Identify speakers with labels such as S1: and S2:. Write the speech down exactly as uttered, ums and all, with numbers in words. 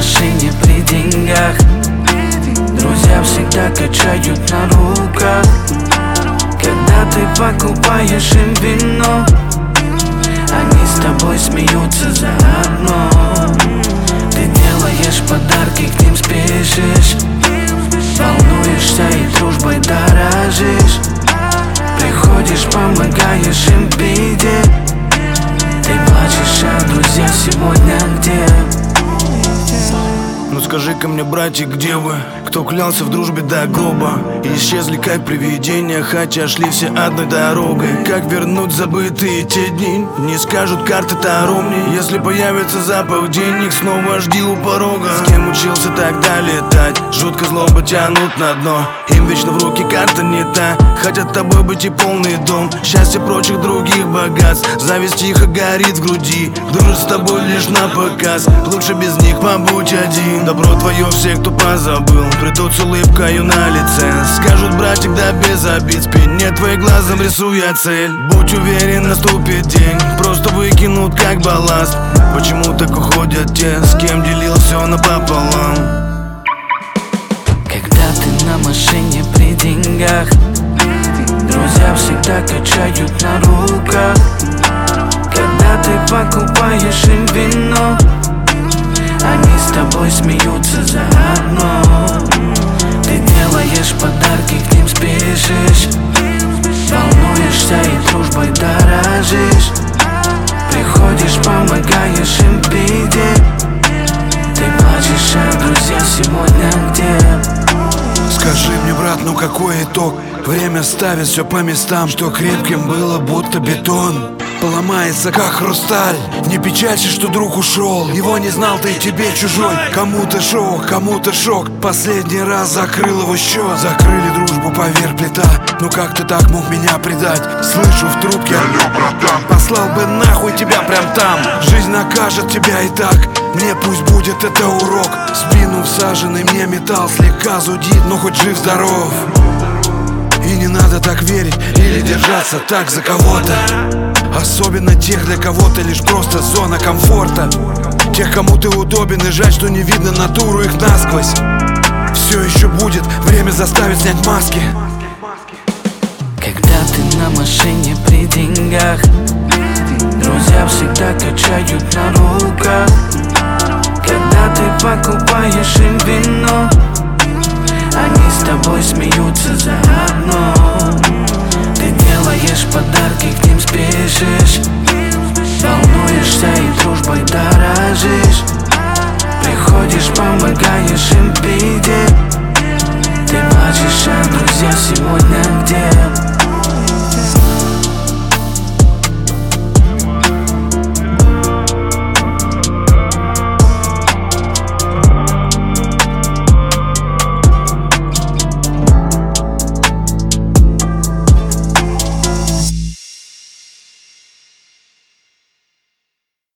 S1: машине при деньгах, друзья всегда качают на руках. Когда ты покупаешь им вино, они с тобой смеются заодно. Ты делаешь подарки, к ним спешишь, волнуешься и дружбой дорожишь. Приходишь, помогаешь им в беде. Ты плачешь, а друзья сегодня где?
S2: Ну скажи-ка мне, братья, где вы? Кто клялся в дружбе до гроба и исчезли как привидения, хотя шли все одной дорогой. Как вернуть забытые те дни? Не скажут карты Таро мне. Если появится запах денег, снова жди у порога. С кем учился тогда летать? Жутко злоба тянут на дно. Им вечно в руки карта не та. Хотят тобой быть и полный дом, счастье прочих других богатств. Зависть тихо горит в груди, дружат с тобой лишь на показ. Лучше без них побудь один. Добро твое все, кто позабыл, придут с улыбкою на лице. Скажут, братик, да без обид, в спине твоим глазом рисуя цель. Будь уверен, наступит день, просто выкинут как балласт. Почему так уходят те, с кем делил все напополам?
S1: Когда ты на машине при деньгах, друзья всегда качают на руках. Когда ты покупаешь им вино, они с тобой смеются заодно. Ты делаешь подарки, к ним спешишь, волнуешься и дружбой дорожишь. Приходишь, помогаешь им в беде. Ты плачешь, а друзья сегодня где?
S3: Скажи мне, брат, ну какой итог? Время ставит все по местам, что крепким было, будто бетон, поломается, как хрусталь. Не печалься, что друг ушел, его не знал, ты тебе чужой. Кому-то шок, кому-то шок, последний раз закрыл его счет. Закрыли дружбу, поверь, плита. Ну как ты так мог меня предать? Слышу в трубке: алло, братан, послал бы нахуй тебя прям там. Жизнь накажет тебя и так, мне пусть будет это урок. Спину всаженный мне металл слегка зудит, но хоть жив-здоров. И не надо так верить или держаться так за кого-то, особенно тех, для кого ты лишь просто зона комфорта. Тех, кому ты удобен, и жаль, что не видно натуру их насквозь. Все еще будет, время заставит снять маски.
S1: Когда ты на машине при деньгах, друзья всегда качают на руках.